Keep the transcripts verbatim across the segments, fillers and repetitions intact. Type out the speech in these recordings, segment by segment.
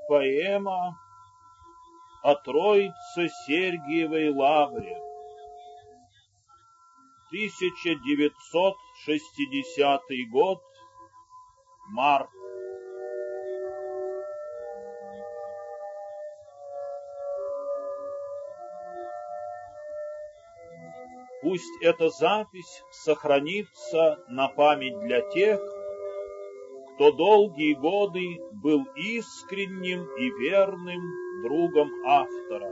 Поэма о Троице Сергиевой Лавре. тысяча девятьсот шестидесятый год. Март. Пусть эта запись сохранится на память для тех, кто долгие годы был искренним и верным другом автора.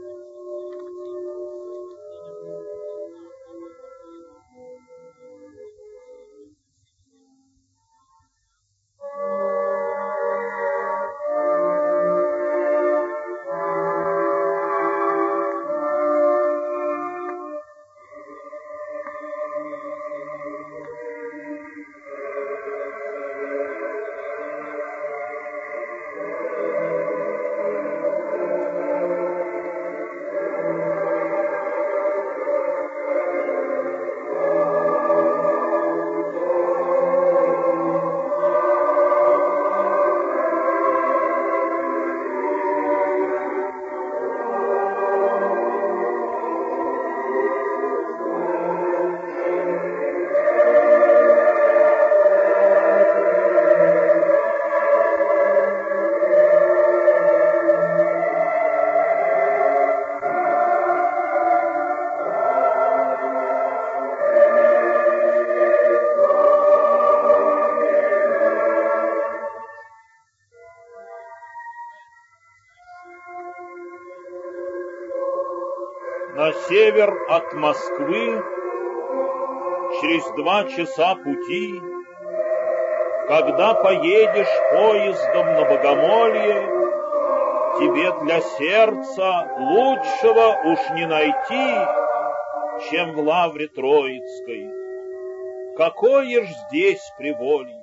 На север от Москвы, через два часа пути, когда поедешь поездом на Богомолье, тебе для сердца лучшего уж не найти, чем в Лавре Троицкой. Какое ж здесь приволье!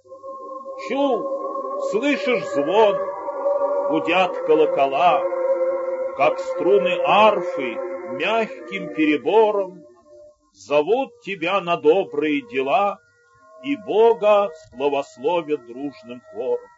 Чу, слышишь звон, гудят колокола, как струны арфы мягким перебором зовут тебя на добрые дела и Бога славословят дружным хором.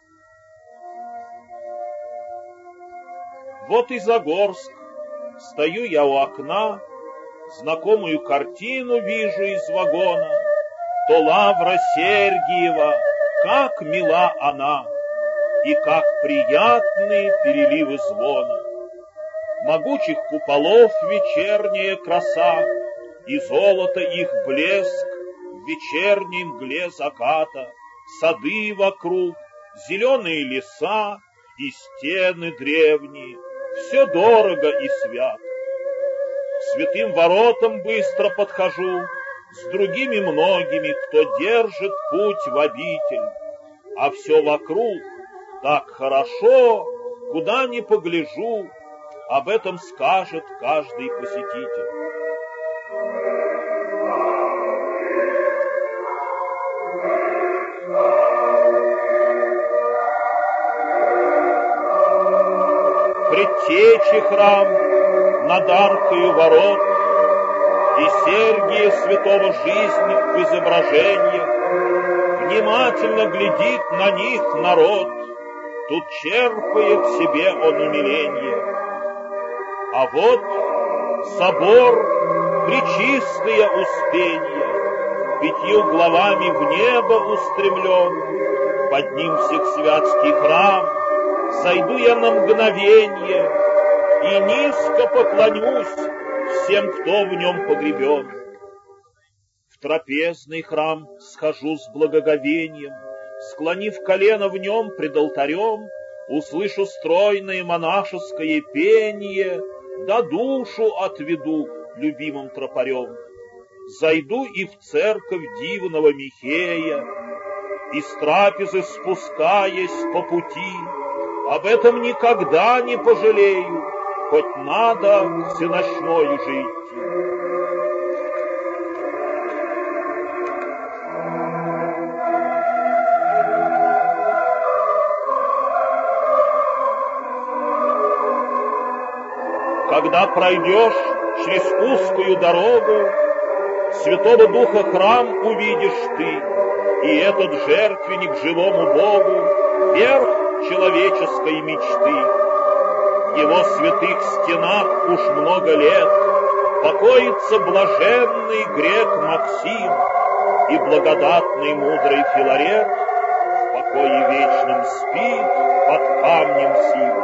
Вот и Загорск, стою я у окна, знакомую картину вижу из вагона, то Лавра Сергиева, как мила она, и как приятны переливы звона. Могучих куполов вечерняя краса, и золото их блеск в вечерней мгле заката, сады вокруг, зеленые леса и стены древние, все дорого и свято. К святым воротам быстро подхожу, с другими многими, кто держит путь в обитель, а все вокруг так хорошо, куда ни погляжу, об этом скажет каждый посетитель. Предтечи храм над аркою ворот, и Сергия святого жизни в изображениях, внимательно глядит на них народ, тут черпает себе он умиление. А вот собор, пречистое Успенье, пятью главами в небо устремлен, под ним всехсвятский храм, сойду я на мгновенье и низко поклонюсь всем, кто в нем погребен. В трапезный храм схожу с благоговением, склонив колено в нем пред алтарем, услышу стройное монашеское пение, да душу отведу любимым тропарем. Зайду и в церковь дивного Михея, и с трапезы спускаясь по пути, об этом никогда не пожалею, хоть надо всеночною же идти. Когда пройдешь через узкую дорогу, Святого Духа храм увидишь ты, и этот жертвенник живому Богу, верх человеческой мечты. В его святых стенах уж много лет покоится блаженный грек Максим и благодатный мудрый Филарет в покое вечном спит под камнем сил.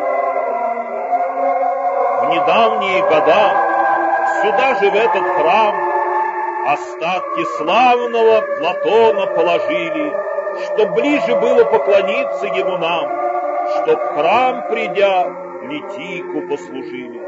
В недавние года сюда же в этот храм остатки славного Платона положили, чтоб ближе было поклониться ему нам, чтоб в храм, придя, Литийку послужили.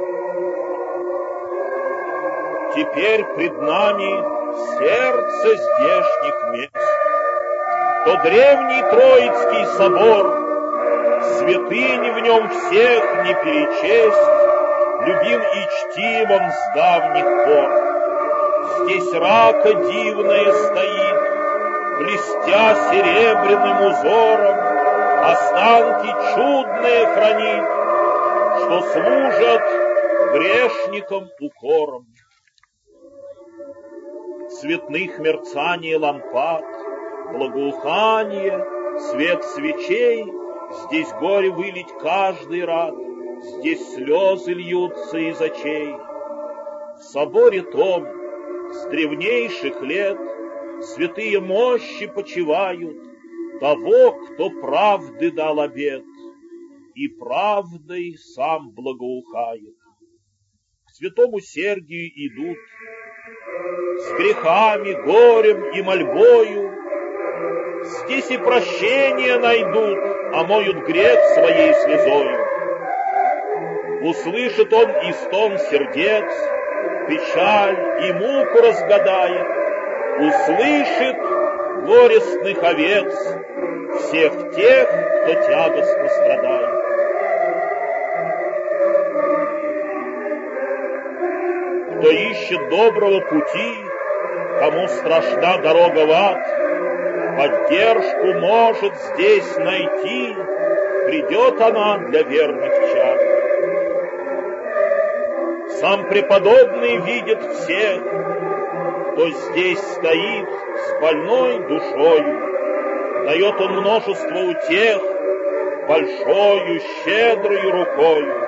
Теперь пред нами сердце здешних мест, то древний Троицкий собор, святынь в нем всех не перечесть, любим и чтим он с давних пор. Здесь рака дивная стоит, блестя серебряным узором, останки чудные хранит, что служат грешникам укором. Цветных мерцаний лампад, благоухание, свет свечей, здесь горе вылить каждый рад, здесь слезы льются из очей. В соборе том с древнейших лет святые мощи почивают того, кто правды дал обет, и правдой сам благоухает. К святому Сергию идут с грехами, горем и мольбою, здесь и прощение найдут, омоют грех своей слезою. Услышит он и стон сердец, печаль и муку разгадает, услышит горестных овец, всех тех, кто тягостно страдает. Кто ищет доброго пути, кому страшна дорога в ад, поддержку может здесь найти, придет она для верных чад. Сам преподобный видит всех, кто здесь стоит с больной душою, дает он множество утех большою, щедрою рукою.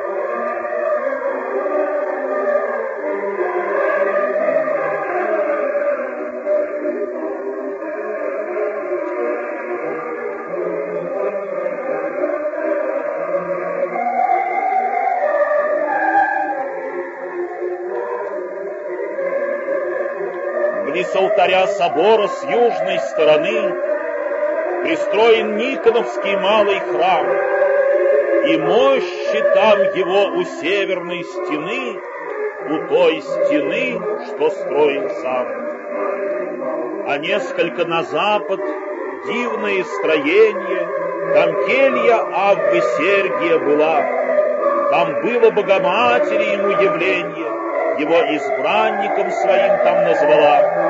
С алтаря собора с южной стороны пристроен Никоновский малый храм, и мощи там его у северной стены, у той стены, что строил сам. А несколько на запад дивное строение, там келья Аввы Сергия была, там было Богоматери ему явление, его избранником своим там назвала.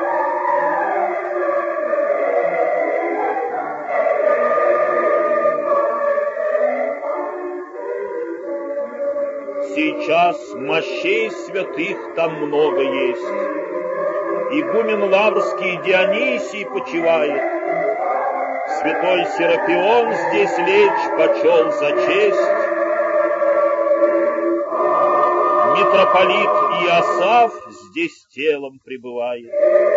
Сейчас мощей святых там много есть. Игумен Лаврский Дионисий почивает. Святой Серапион здесь лечь почел за честь. Митрополит Иосаф здесь телом пребывает.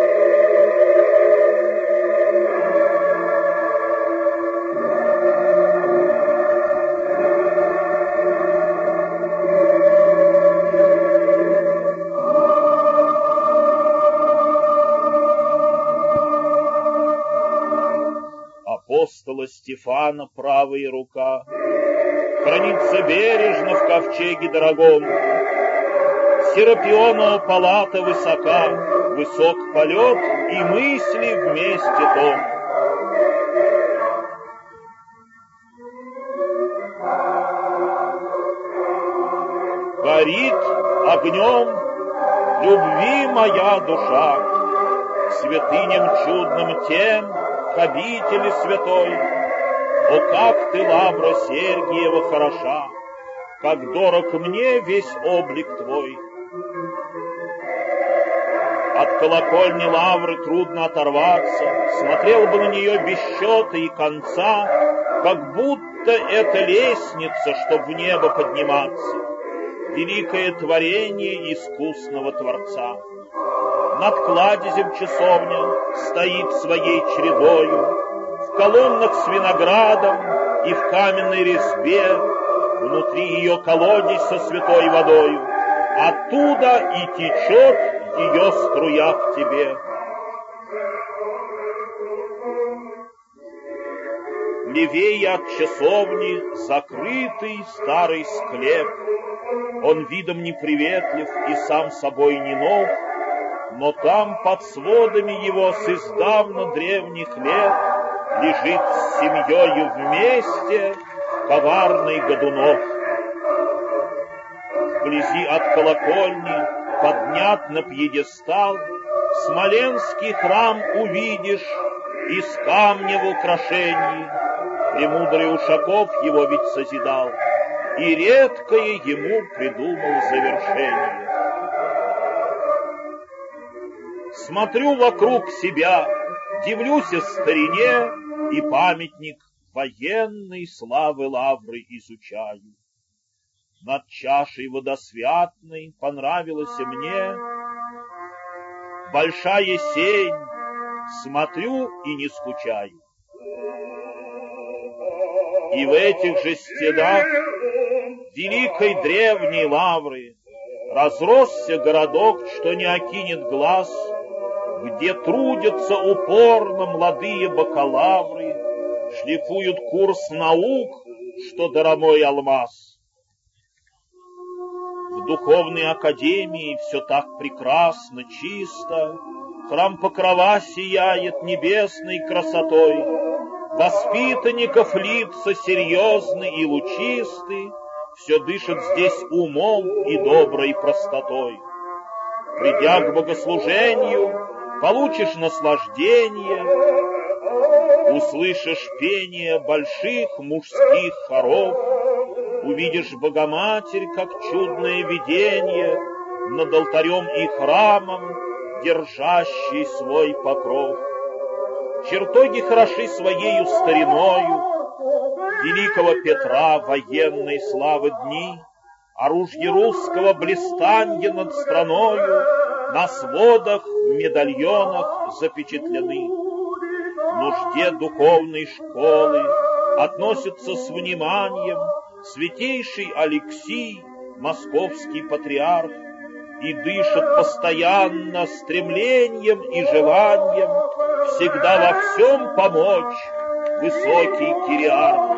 Апостола Стефана правая рука хранится бережно в ковчеге дорогом. Серапионова палата высока, высок полет и мысли вместе том. Горит огнем любви моя душа, к святыням чудным тем, к обители святой. О, как ты, Лавра Сергиева, хороша, как дорог мне весь облик твой. От колокольни Лавры трудно оторваться, смотрел бы на нее без счета и конца, как будто это лестница, чтоб в небо подниматься, великое творение искусного Творца. Над кладезем часовня стоит своей чередою, в колоннах с виноградом и в каменной резьбе, внутри ее колодец со святой водою, оттуда и течет ее струя к тебе. Левее от часовни закрытый старый склеп, он видом неприветлив и сам собой не нов, но там под сводами его с издавна древних лет лежит с семьёю вместе коварный Годунов. Вблизи от колокольни поднят на пьедестал, Смоленский храм увидишь из камня в украшении. Премудрый Ушаков его ведь созидал, и редкое ему придумал завершение. Смотрю вокруг себя, дивлюсь о старине, и памятник военной славы лавры изучаю. Над чашей водосвятной понравилась мне большая сень, смотрю и не скучаю. И в этих же стенах великой древней лавры разросся городок, что не окинет глаз, где трудятся упорно молодые бакалавры, шлифуют курс наук, что даромой алмаз. В духовной академии все так прекрасно, чисто, храм Покрова сияет небесной красотой, воспитанников лица серьезны и лучисты, все дышит здесь умом и доброй простотой. Придя к богослужению, получишь наслаждение, услышишь пение больших мужских хоров, увидишь Богоматерь, как чудное видение, над алтарем и храмом, держащий свой покров. Чертоги хороши своею стариною, великого Петра военной славы дни, оружие русского блистанья над страною на сводах в медальонах запечатлены. Нужде духовной школы относится с вниманием святейший Алексий, московский патриарх, и дышит постоянно стремлением и желанием всегда во всем помочь высокий Кириарх.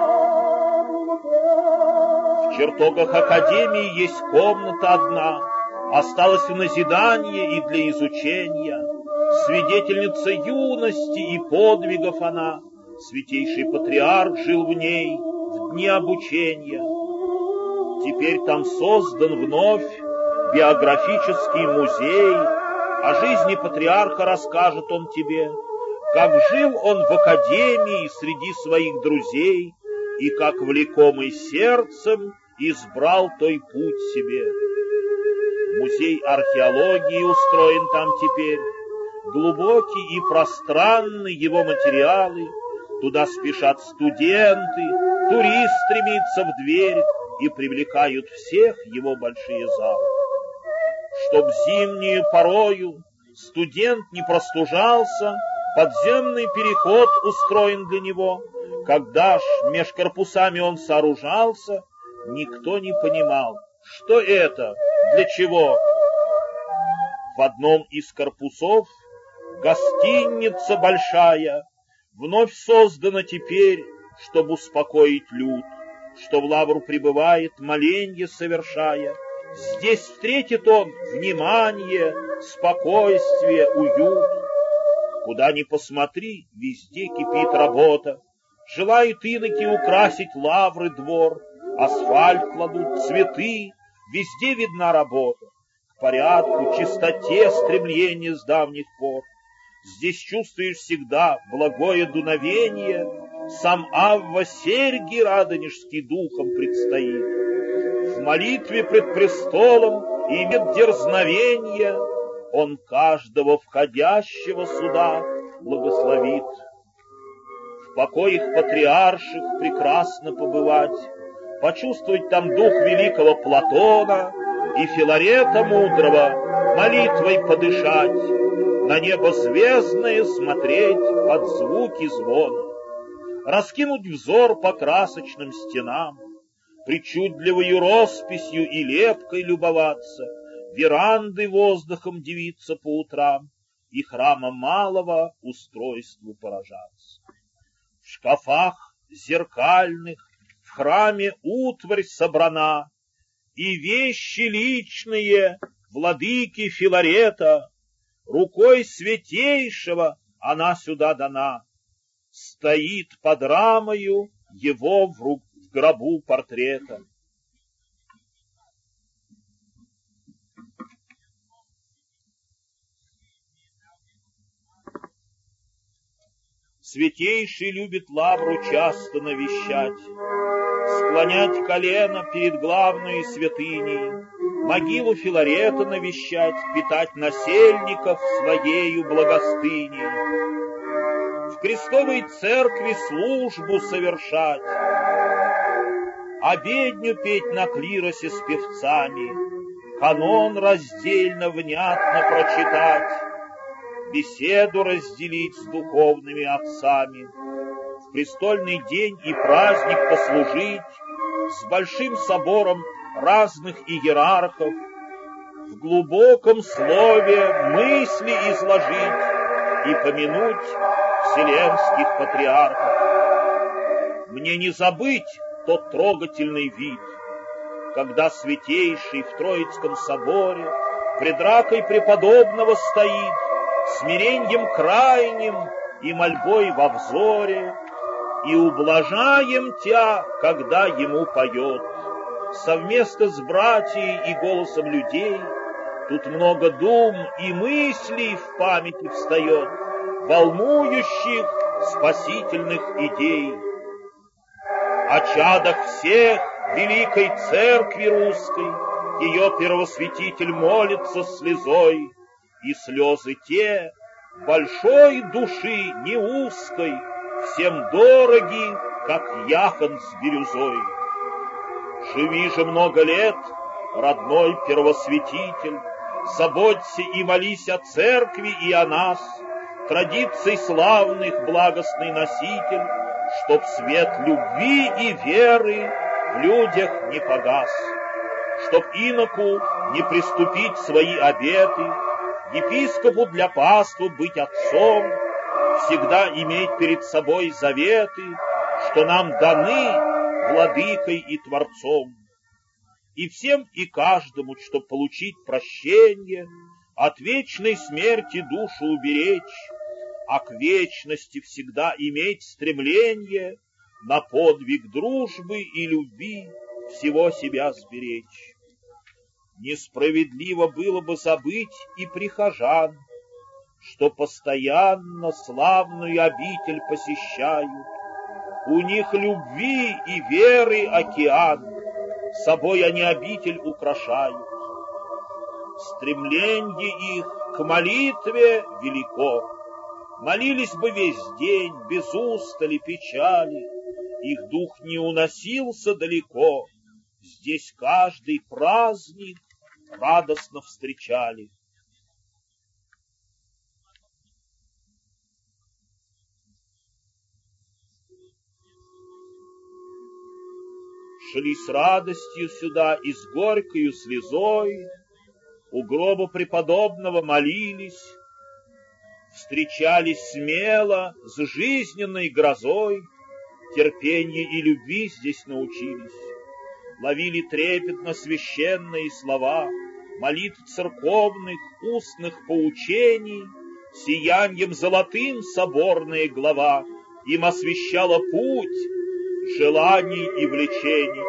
В чертогах академии есть комната одна, осталась в назидание и для изучения, свидетельница юности и подвигов она, святейший патриарх жил в ней в дни обучения. Теперь там создан вновь биографический музей, о жизни патриарха расскажет он тебе, как жил он в академии среди своих друзей и как, влекомый сердцем, избрал той путь себе. Музей археологии устроен там теперь, глубокий и пространный его материалы, туда спешат студенты, турист стремится в дверь и привлекают всех его большие залы. Чтоб зимнюю порою студент не простужался, подземный переход устроен для него. Когда ж меж корпусами он сооружался, никто не понимал, что это, для чего. В одном из корпусов гостиница большая, вновь создана теперь, чтобы успокоить люд, что в лавру прибывает, моленье совершая. Здесь встретит он внимание, спокойствие, уют. Куда ни посмотри, везде кипит работа. Желают иноки украсить лавры двор, асфальт кладут, цветы, везде видна работа. К порядку, чистоте стремление с давних пор. Здесь чувствуешь всегда благое дуновение, сам Авва серьги радонежский духом предстоит. В молитве пред престолом имеет дерзновение, он каждого входящего сюда благословит. В покоях патриарших прекрасно побывать, почувствовать там дух великого Платона и Филарета мудрого, молитвой подышать, на небо звездное смотреть под звуки звона, раскинуть взор по красочным стенам, причудливою росписью и лепкой любоваться, веранды воздухом дивиться по утрам и храма малого устройству поражаться. В шкафах зеркальных в храме утварь собрана, и вещи личные владыки Филарета, рукой святейшего она сюда дана. Стоит под рамою его в, ру... в гробу портрета. Святейший любит лавру часто навещать, склонять колено перед главной святыней, могилу Филарета навещать, питать насельников своею благостыней, в крестовой церкви службу совершать, обедню петь на клиросе с певцами, канон раздельно внятно прочитать, беседу разделить с духовными отцами, в престольный день и праздник послужить, с большим собором разных иерархов, в глубоком слове мысли изложить и помянуть вселенских патриархов. Мне не забыть тот трогательный вид, когда святейший в Троицком соборе пред ракой преподобного стоит, смиреньем крайним и мольбой во взоре, и ублажаем тя, когда ему поет. Совместно с братьей и голосом людей тут много дум и мыслей в памяти встает, волнующих спасительных идей. О чадах всех великой церкви русской ее первосвятитель молится слезой, и слезы те большой души не узкой, всем дороги, как яхон с бирюзой. Живи же много лет, родной первосвятитель, заботься и молись о церкви и о нас, традиций славных благостный носитель, чтоб свет любви и веры в людях не погас, чтоб иноку не приступить свои обеты, епископу для паствы быть отцом, всегда иметь перед собой заветы, что нам даны владыкой и творцом, и всем и каждому, чтоб получить прощение, от вечной смерти душу уберечь, а к вечности всегда иметь стремление на подвиг дружбы и любви всего себя сберечь. Несправедливо было бы забыть и прихожан, что постоянно славную обитель посещают. У них любви и веры океан, собой они обитель украшают. Стремление их к молитве велико, молились бы весь день без устали печали, их дух не уносился далеко, здесь каждый праздник радостно встречали. Шли с радостью сюда и с горькою слезой, у гроба преподобного молились, встречались смело с жизненной грозой, терпенья и любви здесь научились, ловили трепетно священные слова, молитв церковных, устных поучений, сияньем золотым соборная глава им освещала путь желаний и влечений.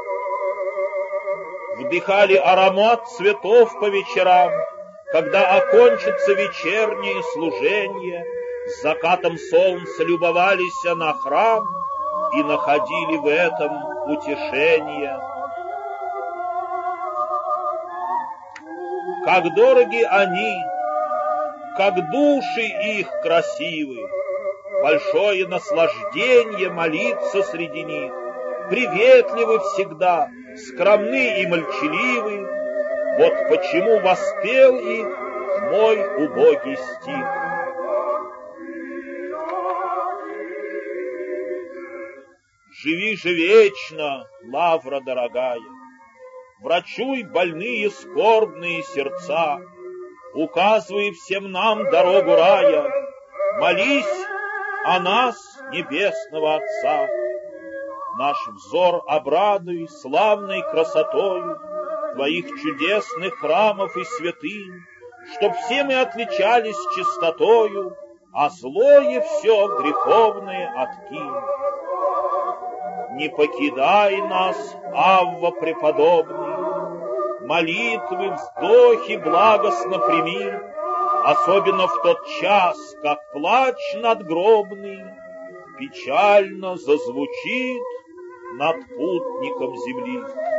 Вдыхали аромат цветов по вечерам, когда окончится вечернее служение, с закатом солнца любовались на храм и находили в этом утешение. Как дороги они, как души их красивы, большое наслаждение молиться среди них. Приветливы всегда, скромны и молчаливы. Вот почему воспел их мой убогий стих. Живи же вечно, лавра дорогая, врачуй больные скорбные сердца, указывай всем нам дорогу рая, молись о нас, небесного Отца. Наш взор обрадуй славной красотою Твоих чудесных храмов и святынь, чтоб все мы отличались чистотою, а злое все греховное откинь. Не покидай нас, Авва преподобный, молитвы, вздохи благостно прими, особенно в тот час, как плач надгробный печально зазвучит над путником земли.